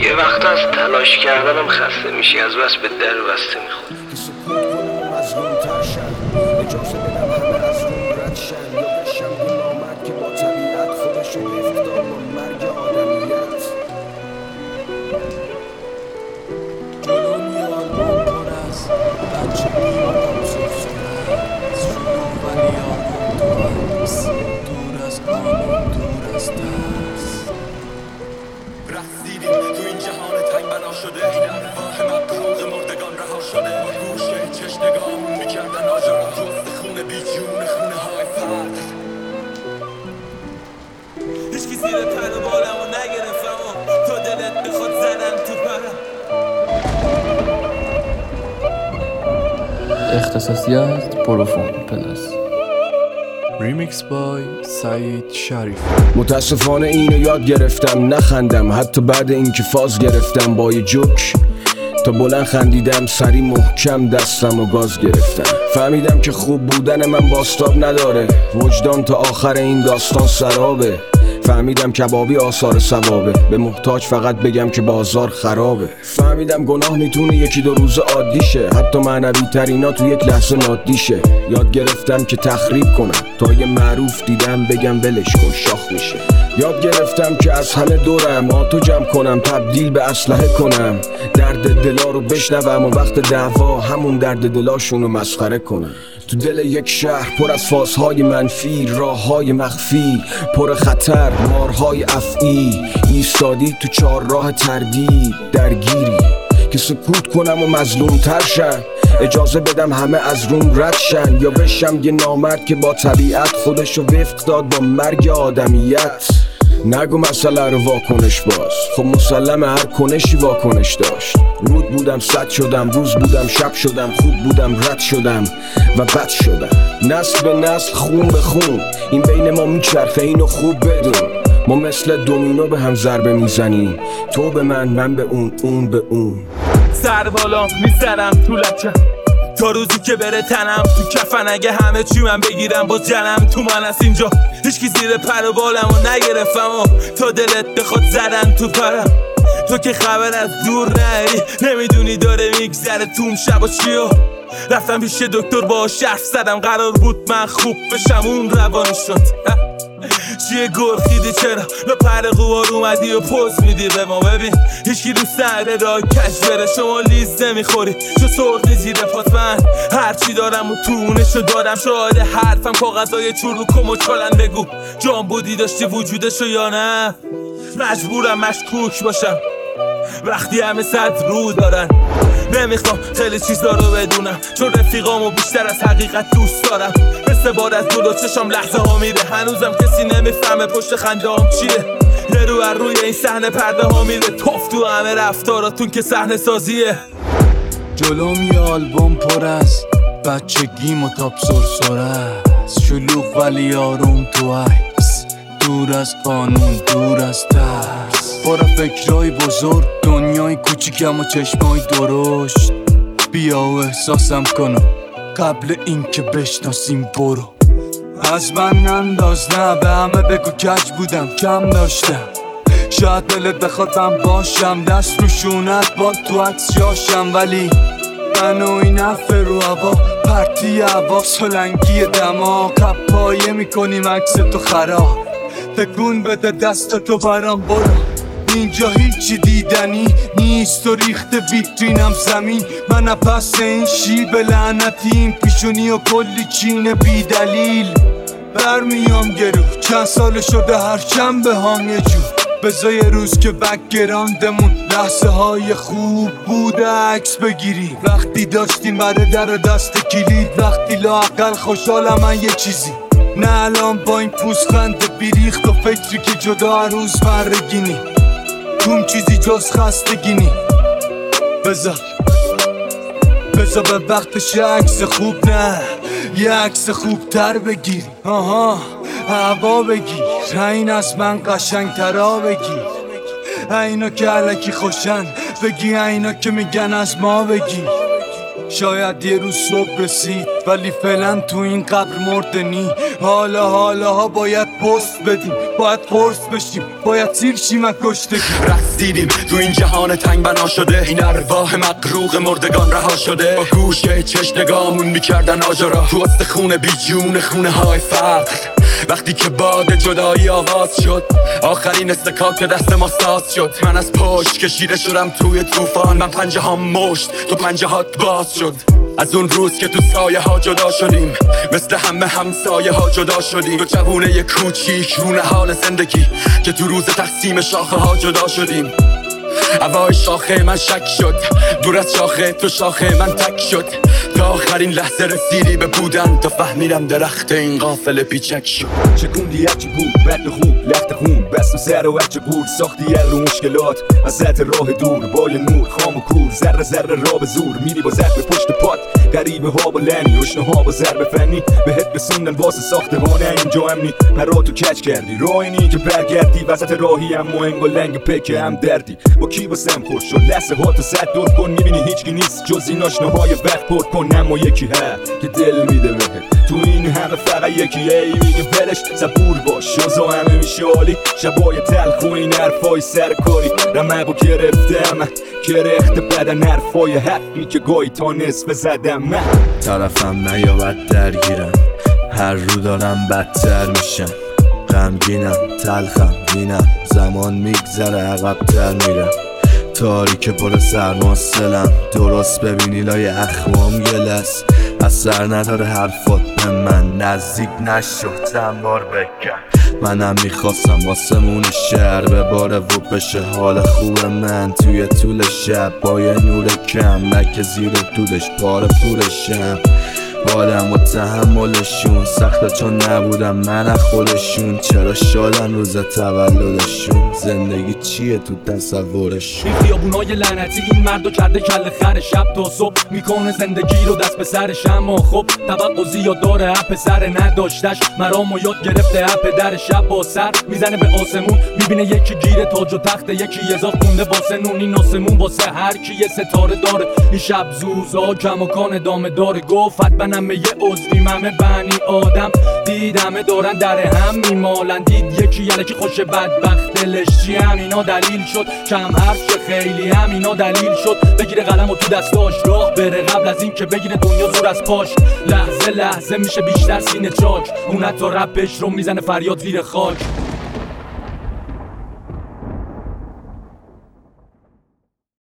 یه وقتا از تلاش کردنم خسته میشی، از بس به در بسته میخوری. که سکوت کنم و مظلوم‌تر شن، اجازه بدم همه از روم رد شن، یا بشم یه نامرد که با طبیعت خودشو افتاد با مرگ آدمیت. جلو میاد با پر از بچه بیمارم سفره از جلو ولی آدم تو هست، دور از قانون دور از دست. رسیدیم تو این جهان تنگ بنا شده، ارواح مبهوت مردگان رها شده، با گوشه چشم نگاهمون میکردن آجرا، جست خون بیجون خونه های فرد. هیچکی زیر پر و بالمو نگرفتم و تا دلت بخواد زدم تو پرم. اختصاصیات پروفون پلاس. ریمیکس بای سعید شریف. متاسفانه اینو یاد گرفتم نخندم، حتی بعد اینکه فاز گرفتم با یه جوک تا بلند خندیدم، سری محکم دستم و گاز گرفتم. فهمیدم که خوب بودن من باستاب نداره، وجدان تا آخر این داستان سرابه. فهمیدم کبابی آثار ثوابه، به محتاج فقط بگم که بازار خرابه. فهمیدم گناه میتونه یکی دو روز عادی شه، حتی معنوی ترینا تو یک لحظه نادی شه. یاد گرفتم که تخریب کنم تا یه معروف دیدم بگم ولش کن شاخ میشه. یاد گرفتم که از همه دورم آتو جمع کنم، تبدیل به اسلحه کنم، درد دلا رو بشنوم و وقت دعوا همون درد دلاشون رو مسخره کنم. تو دل یک شهر پر از فازهای منفی، راههای مخفی پر خطر، مارهای افعی، ایستادی تو چهار راه تردید درگیری. که سکوت کنم و مظلوم تر شن، اجازه بدم همه از روم رد شن، یا بشم یه نامرد که با طبیعت خودشو وفق داد با مرگ آدمیت. نگو مسئله رو واکنش باز، خب مسلم هر کنشی واکنش داشت. رود بودم صد شدم، روز بودم شب شدم، خوب بودم رد شدم و بد شدم. نسل به نسل خون به خون این بین ما میچرخه، اینو خوب بدون. ما مثل دومینو به هم ضربه میزنیم، تو به من به اون به اون. سر بالا میزنم تو لچم تا روزی که بره تنم تو کفن، اگه همه چی من بگیرم باز جنم تو من از اینجا. هیچکی زیر پر و بالمو نگرفتم و تا دلت بخواد زدن تو پرم. تو که خبر از دور نری، نمیدونی داره میگذره توم شب و چیو. رفتم پیش دکتر با حرف زدم، قرار بود من خوب بشم اون روانی شد. چیه گرخیدی چرا لپر قوار اومدی و پوز میدی به ما؟ ببین هیچکی دوست نداره راه کش بره، شما لیز نمیخوری چو سرقی زیر پات. من هرچی دارم و تونشو دادم، شاهد حرفم کاغذای چروکم و چالن. بگو جان بودی داشتی وجودشو یا نه؟ مجبورم مشکوک باشم وقتی همه صد رو دارن. نمیخوام خیلی چیزا رو بدونم، چون رفیقامو بیشتر از حقیقت دوست دارم. مثل باد از دلو چشم لحظه ها میره، هنوزم کسی نمیفهمه پشت خنده هم چیه. یه رو بر روی این صحنه پرده ها میره، توف تو همه رفتاراتون که صحنه سازیه. جلوم یه آلبوم پر از بچگیم و تاپ سرسره، شلوغ ولی آروم تو عکس، دور از قانون دور از ترس، پر فکرهای بزرگ، دنیای کوچیکم و چشمای درشت. بیا و احساسم کنم قبل این که بشناسیم، برو از من ننداز، نه به همه بگو کج بودم کم داشتم. شاید دلت بخواد من باشم، دست رو شونت با تو عکس جاشم، ولی من و این حرف رو هوا، پرتی هوا سلنگی دماغ، پایه میکنیم عکس تو خراب. تکون بده دست تو برام، برو اینجا هیچی دیدنی نیست و ریخته ویترینم زمین. من پس این شیب لعنتی، این پیشونی و کلی چین بی دلیل برمیام گرو. چند سال شده هر چند هم یه جو، بذار روز که بکگراندمون لحظه های خوب بوده عکس بگیری. وقتی داشتیم برای در دست کلید، وقتی لااقل خوشحالم من یه چیزی، نه الان با این پوزخند بیریخت و فکری که جدا روز مرگینی. توم چیزی جز خستگی نی، بذار به وقتش عکس خوب، نه یه عکس خوب تر بگیر. هوا بگیر، این از من قشنگ ترا بگیر. اینا که علکی خوشن بگی، اینا که میگن از ما بگیر. شاید یه روز صبح رسید ولی فعلا تو این قبر مردنی. حالا باید پست بدیم، باید قرص بشیم، باید تیر شیم از کشتگی. رسیدیم تو این جهان تنگ بنا شده، این ارواح مقروق مردگان رها شده. با گوشه چشم نگامون میکردن آجرا تو وسط خونه بی جون، خونه های فقر. وقتی که باد جدایی آواز شد، آخرین استکاک دست ما ساز شد. من از پشت کشیده شدم توی طوفان، من پنجه ها مشت تو پنجه هات باز شد. از اون روز که تو سایه ها جدا شدیم، مثل همه همسایه ها جدا شدیم. تو جوونه ی کوچیک رونه حال زندگی که تو روز تقسیم شاخه ها جدا شدیم. هوای شاخه من شک شد، دور از شاخه تو شاخه من تک شد. تا آخرین لحظه رسیدی به بودن، تا فهمیدم درخت این قافل پیچک شد. چکوندی هرچی بود بد خوب لخت خون، بست و سر و هرچی بود ساختی رو مشکلات. ازت راه دور با یه نور خام و کور، ذره ذره را به زور میری با ضرب پشت پات. غریبه ها با لنی، اشنه ها با ضرب فنی، بهت رسوندن واسه ساختمان اینجا امنی. مرا تو کچ کردی راهینی که برگردی، وسط راهی هم مهنگ و لنگ پک هم دردی. با کی واسم خوش شد لحظه ها تو صد دور کن، میبینی هیچکی نیست جز این آشناهای وقت پر کن. اما یکی هست که دل میده بهت، تو این همه فقط یکی ای میگه ولش. صبور باش شازا همه میشه عالی، شبای تلخ و این حرفای سرکاری. رمقو گرفتم کرخت بدن، حرفای حقی که گاهی تا نصف زدم. من طرفم نیابد درگیرم، هر رو دارم بدتر میشم. غمگینم تلخم وینم، زمان میگذره عقب‌تر میرم. تاریک پر سرماستلم، درست ببینی لای اخمام گلس. اثر نداره حرفات به من، نزدیک نشو چند بار بکن. منم میخواستم واسمون شهر بباره و بشه حال خوب من. توی طول شب با یه نور کم، نکه زیر دودش پاره پورشم. حالم و تحملشون سخته چون نبودم من از خودشون. چرا شادن روز تولدشون، زندگی چیه تو تصورشون. این خیابونای لعنتی این مردو کرده کل خر، شب تا صبح میکنه زندگی رو دست به سرش. اما خب توقع زیاد داره اپ سر نداشتش، مرامو یاد گرفته اپ در شب با سر میزنه به آسمون. میبینه یکی گیره تاج و تخت، یکی یزا خونده واسه نون. این آسمون واسه هر کی یه ستاره داره. این شب زوزا کماکان ادامه داره. گفت منم یه عضویم همه بنی آدم، دیدمه دارن در هم میمالن. دید یکی یلکی خوش بدبخت دلش چی، همینا دلیل شد کم حرف شه خیلی، همینا دلیل شد بگیره قلم و تو دستاش راه بره. قبل از این که بگیره دنیا زور از پاش، لحظه لحظه میشه بیشتر سینه چاک. اون حتی رپش رو میزنه فریاد زیر خاک.